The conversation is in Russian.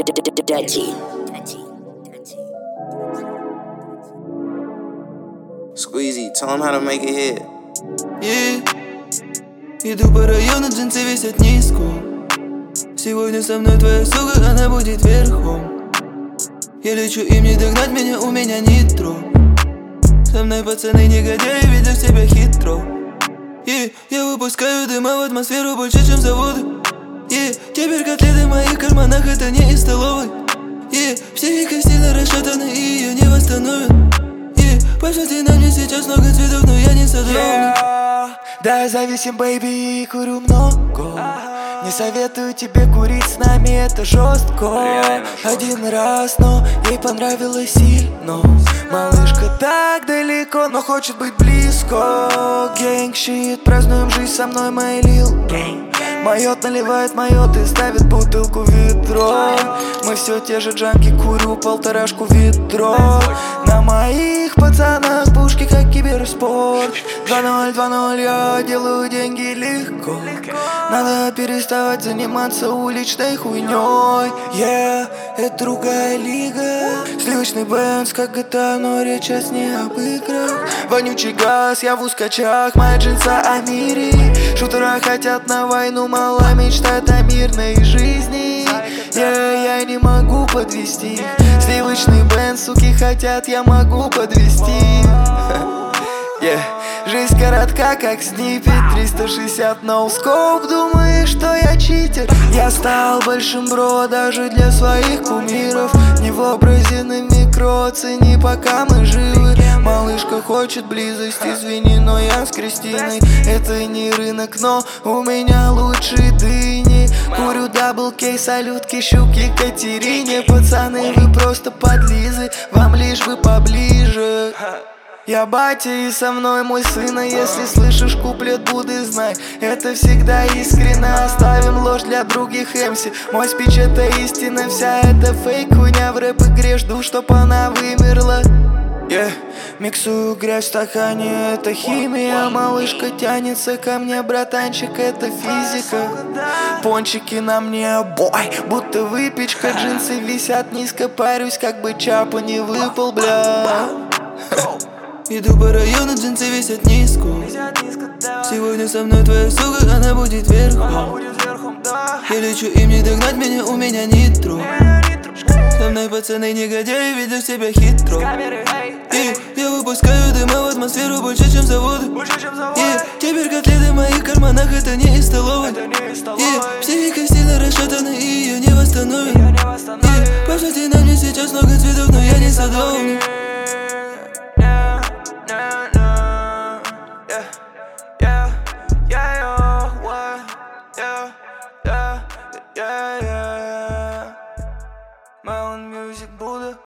Daddy. Squeezy, tell him how to make it hit. Иду по району, джинсы висят низко. Сегодня со мной твоя сука, она будет верхом. Я лечу, им не догнать меня, у меня нитро. Со мной пацаны негодяи, ведут себя хитро. Я выпускаю дыма в атмосферу больше, чем заводы. Теперь котлеты в моих карманах, это не из столовой. Психика сильно расшатана, и ее не восстановят. Посмотри на мне сейчас много цветов, но я не садовник. Да, я зависим, бэйби, и курю много. Не советую тебе курить с нами, это жестко. Один раз, но ей понравилось сильно. Малышка так далеко, но хочет быть близко. Гэнг-щит, празднуем жизнь со мной, мой лил. Майот наливает майот и ставит бутылку в ведро. Мы все те же джанки, курю полторашку в ведро. На моих пацанах пушки, как киберспорт. 2-0, 2-0, я делаю деньги легко. Надо переставать заниматься уличной хуйней. Это другая лига. Сливочный бенз, как GTA, но речь сейчас не об играх. Вонючий газ, я в ускачах, моя джинса о мире. Шутера хотят на войну, мало мечтают о мирной жизни. Я не могу подвести. Сливочный бенз, суки хотят, я могу подвести. Жизнь коротка, как снипет. 360 ноускоп, думаешь, что я читер? Я стал большим бро даже для своих кумиров. Не в образе на микро, цени, пока мы живы. Малышка хочет близость, извини, но я с Кристиной. Это не рынок, но у меня лучшие дыни. Курю дабл кей, салютки, щуки, Катерине. Пацаны, вы просто подлизы, вам лишь бы поближе. Я батя и со мной мой сын, а если слышишь куплет Будды, знай, это всегда искренно. Оставим ложь для других МС. Мой спич это истина, вся эта фейк хуйня в рэп-игре, жду, чтоб она вымерла. Миксую грязь в стакане, это химия. Малышка тянется ко мне, братанчик, это физика. Пончики на мне, бой, будто выпечка. Джинсы висят низко, парюсь, как бы Чапа не выпал, бля. Иду по району, джинсы висят низко. Сегодня со мной твоя сука, она будет верхом. Я лечу, им не догнать меня, у меня нитро. Со мной пацаны негодяи, ведут себя хитро. Я выпускаю дыма в атмосферу больше, чем заводы. Теперь котлеты в моих карманах, это не из столовой. Психика сильно расшатана, и ее не восстановят. Посмотри на мне сейчас много цветов, но я не садовник. Yeah.